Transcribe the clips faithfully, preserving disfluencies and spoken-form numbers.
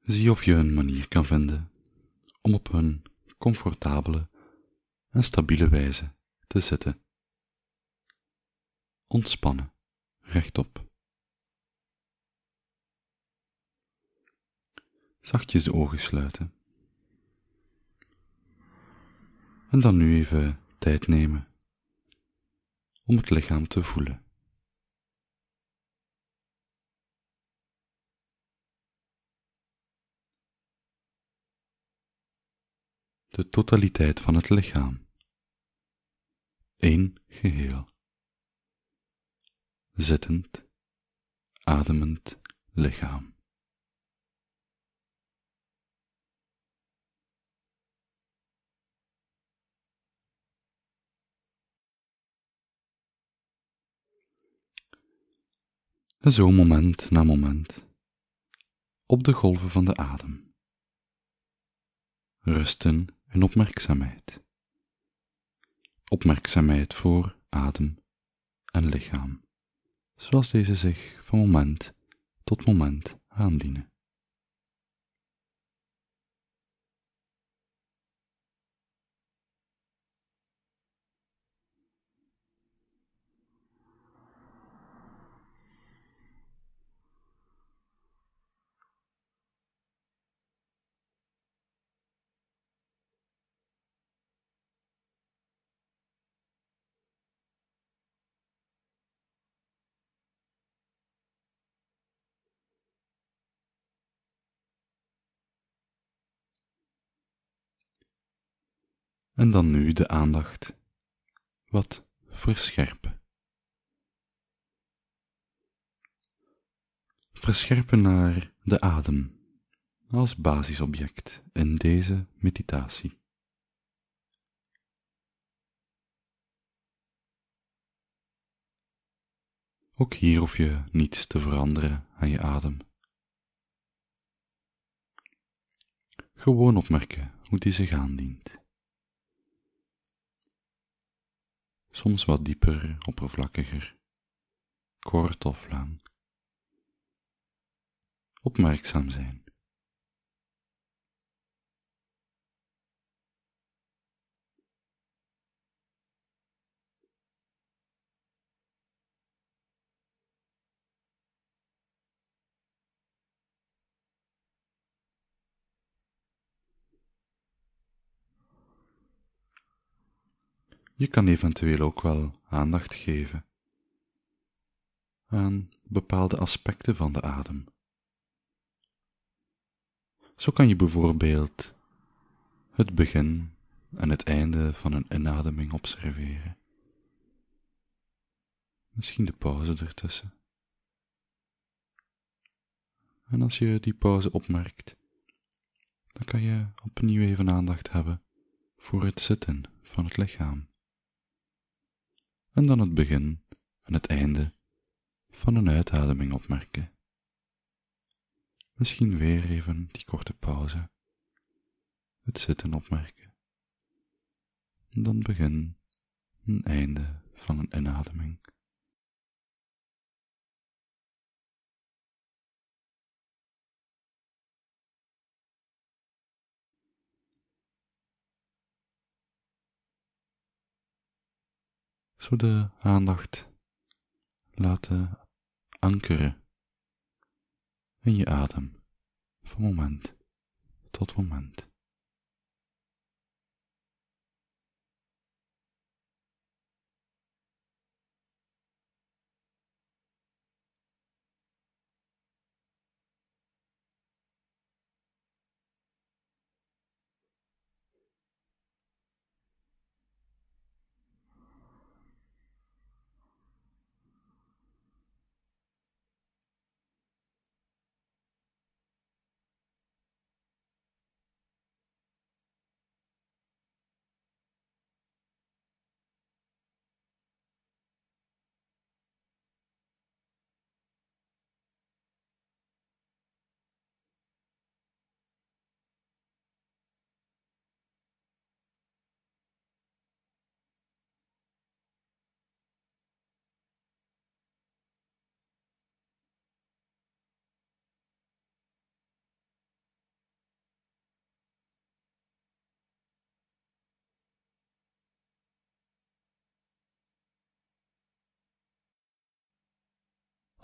Zie of je een manier kan vinden om op een comfortabele en stabiele wijze te zitten. Ontspannen, rechtop. Zachtjes de ogen sluiten. En dan nu even tijd nemen om het lichaam te voelen. De totaliteit van het lichaam. Eén geheel. Zittend, ademend lichaam. En zo moment na moment op de golven van de adem. Rusten in opmerkzaamheid. Opmerkzaamheid voor adem en lichaam, zoals deze zich van moment tot moment aandienen. En dan nu de aandacht wat verscherpen. Verscherpen naar de adem als basisobject in deze meditatie. Ook hier hoef je niets te veranderen aan je adem. Gewoon opmerken hoe die zich aandient. Soms wat dieper, oppervlakkiger, kort of lang. Opmerkzaam zijn. Je kan eventueel ook wel aandacht geven aan bepaalde aspecten van de adem. Zo kan je bijvoorbeeld het begin en het einde van een inademing observeren. Misschien de pauze ertussen. En als je die pauze opmerkt, dan kan je opnieuw even aandacht hebben voor het zitten van het lichaam. En dan het begin en het einde van een uitademing opmerken. Misschien weer even die korte pauze, het zitten opmerken. En dan begin en einde van een inademing. Zo de aandacht laten ankeren in je adem, van moment tot moment.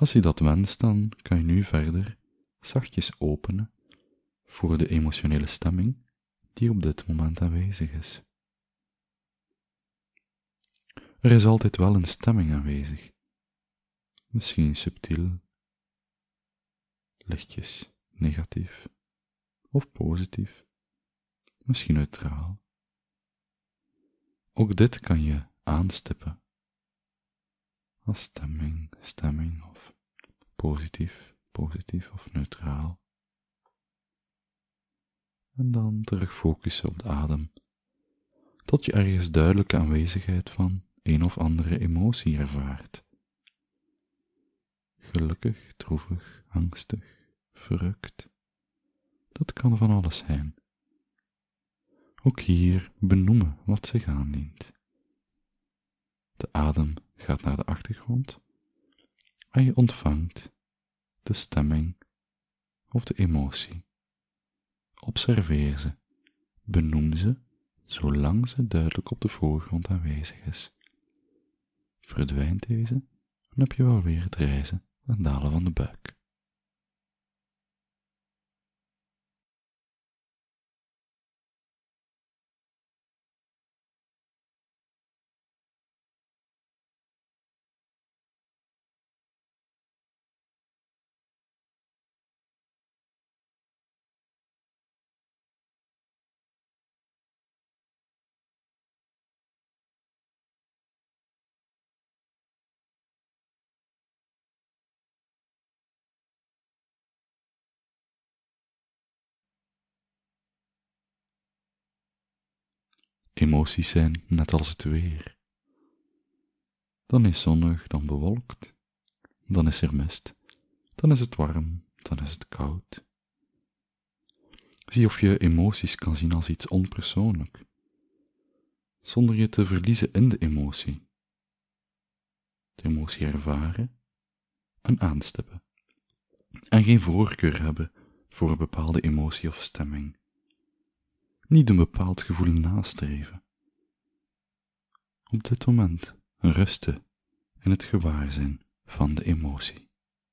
Als je dat wenst, dan kan je nu verder zachtjes openen voor de emotionele stemming die op dit moment aanwezig is. Er is altijd wel een stemming aanwezig, misschien subtiel, lichtjes negatief of positief, misschien neutraal. Ook dit kan je aanstippen als stemming, stemming of positief, positief of neutraal. En dan terug focussen op de adem, tot je ergens duidelijke aanwezigheid van een of andere emotie ervaart. Gelukkig, droevig, angstig, verrukt. Dat kan van alles zijn. Ook hier benoemen wat zich aandient. De adem gaat naar de achtergrond en je ontvangt de stemming of de emotie. Observeer ze, benoem ze, zolang ze duidelijk op de voorgrond aanwezig is. Verdwijnt deze, dan heb je wel weer het rijzen en dalen van de buik. Emoties zijn net als het weer. Dan is zonnig, dan bewolkt, dan is er mist, dan is het warm, dan is het koud. Zie of je emoties kan zien als iets onpersoonlijk, zonder je te verliezen in de emotie. De emotie ervaren en aanstippen. En geen voorkeur hebben voor een bepaalde emotie of stemming. Niet een bepaald gevoel nastreven. Op dit moment rusten in het gewaarzijn van de emotie.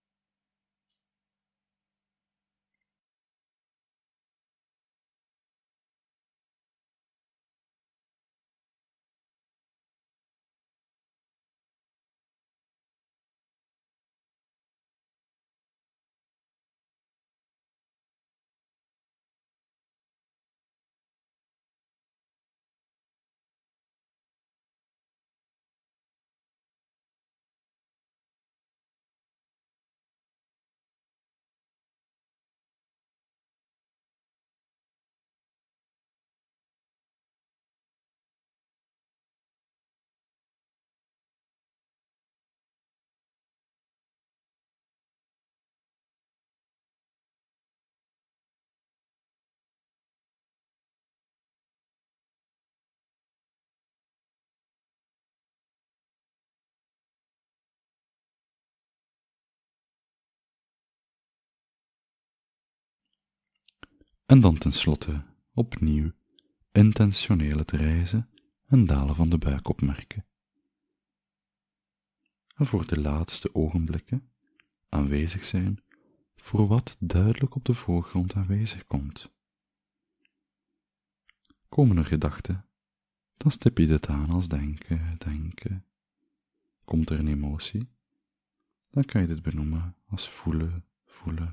En dan tenslotte opnieuw intentioneel het rijzen en dalen van de buik opmerken. En voor de laatste ogenblikken aanwezig zijn voor wat duidelijk op de voorgrond aanwezig komt. Komen er gedachten, dan stip je dit aan als denken, denken. Komt er een emotie, dan kan je dit benoemen als voelen, voelen.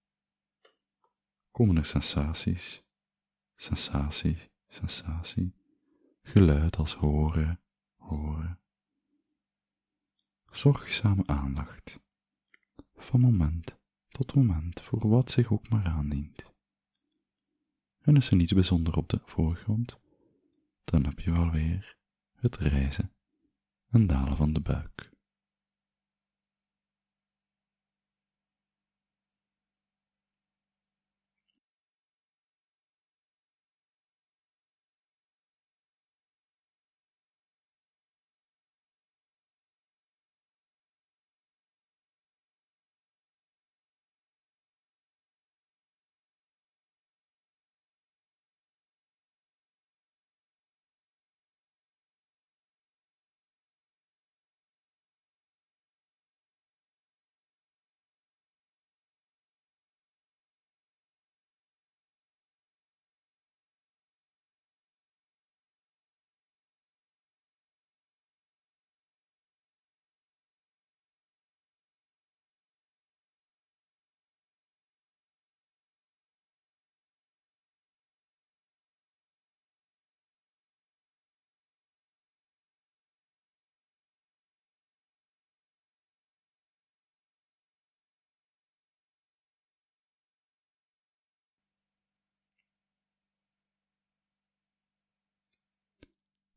Komen er sensaties, sensatie, sensatie, geluid als horen, horen. Zorgzame aandacht, van moment tot moment, voor wat zich ook maar aandient. En is er niets bijzonder op de voorgrond, dan heb je wel weer het rijzen en dalen van de buik.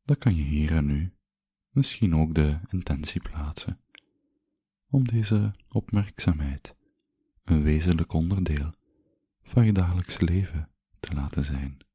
dan kan je hier en nu misschien ook de intentie plaatsen om deze opmerkzaamheid een wezenlijk onderdeel van je dagelijks leven te laten zijn.